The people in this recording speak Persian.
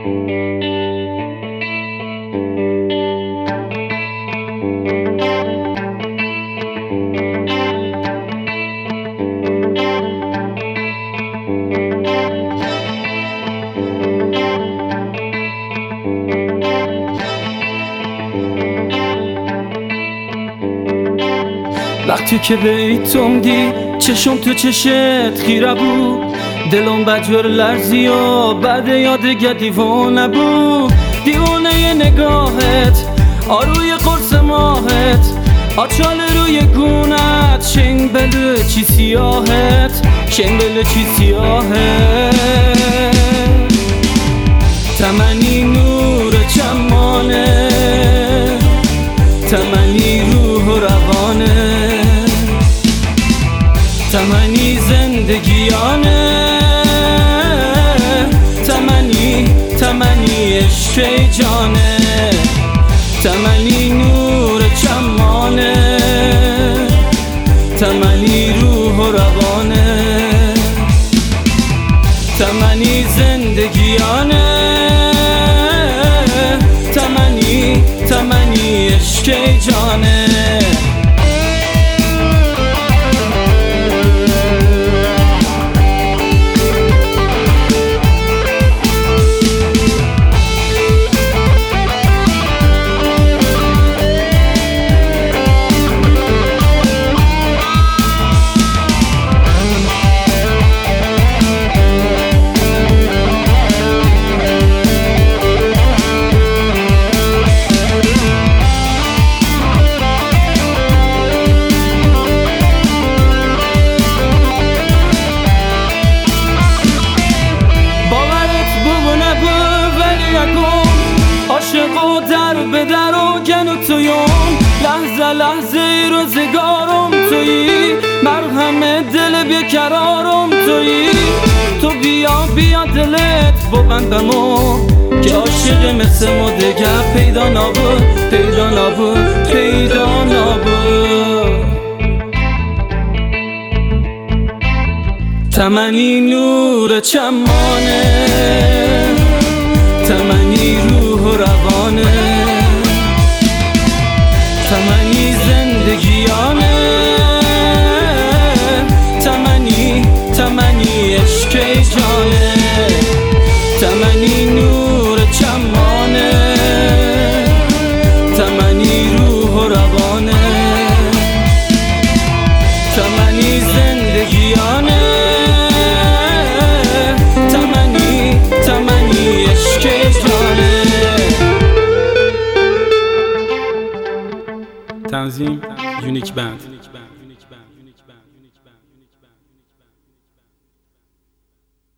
وقتی که بیتم دی چشم تو چشت خیره بود، دلم بجور لرزی و بعد یادگه دیوانه بود. دیوانه نگاهت آروی قرص ماهت، آچال روی گونت، شنبل چی سیاهت، شنبل چی سیاهت. تمنی نور چمانه، تمنی روح و روانه، تمنی زندگیانه، تمنی عشق جانه، تمنی نور چمانه، تمنی روح و روانه، تمنی زندگیانه، تمنی عشق جانه. عاشقو در به در و گن و تویم، لحظه لحظه روزگارم تویی، مرهم دل بیقرارم تویی. تو بیا دلت ببندمو که عاشق مثل ما دیگه پیدا نبود، پیدا نبود، پیدا نبود. تمنی نور چمانه، تمنی روح و روانه، تمنی زندگیانه، تمنی عشق جانه، تمنی نور چمانه، تمنی روح و روانه، تمنی زندگیانه، تمنی عشق جانه. تنظیم یونیک بند.